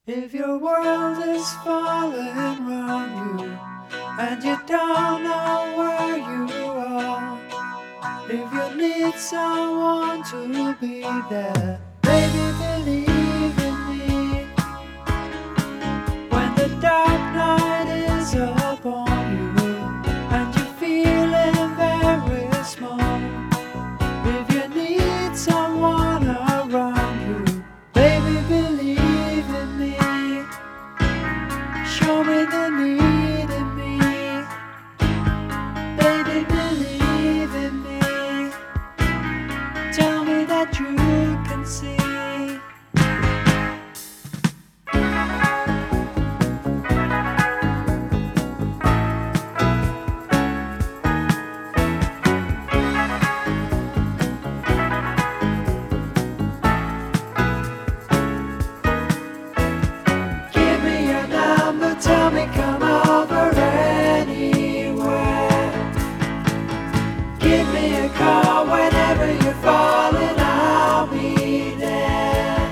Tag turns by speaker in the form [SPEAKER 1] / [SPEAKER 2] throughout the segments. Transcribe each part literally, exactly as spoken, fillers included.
[SPEAKER 1] If your world is falling around you and you don't know where you are, if you need someone to be there, baby, believe in me. When the dark night is upon you and you're feeling very small, if you need someone around you, baby, believe in me. Show me the need in me, baby, believe in me. Tell me that you can see. Give me your number, tell me come over anywhere. Give me a call whenever you're falling, I'll be there.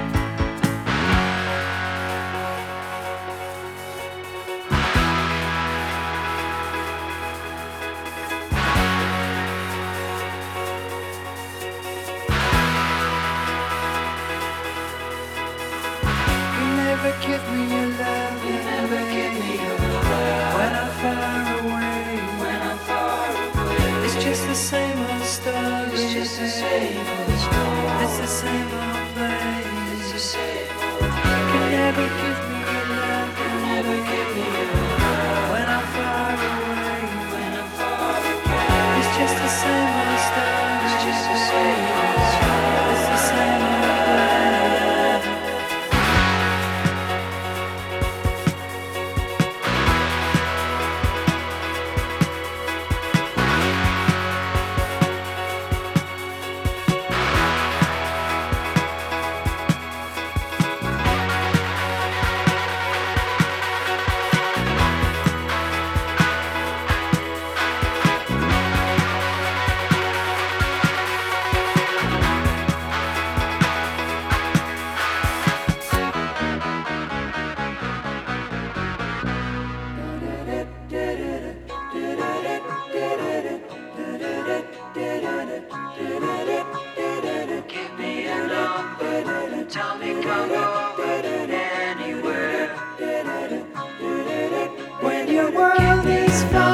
[SPEAKER 1] You never give me your love, you never give me your love. When I'm far away, when I'm far away, it's just the same old story. It's just the same old story. It's the same old place. It's the same old place. You never give me your love, you never give me your love. When I'm far away, when I'm far away, it's just the same old story. It's just the same old story. It's the same old place. Give me a number, tell me come over anywhere. When your world is far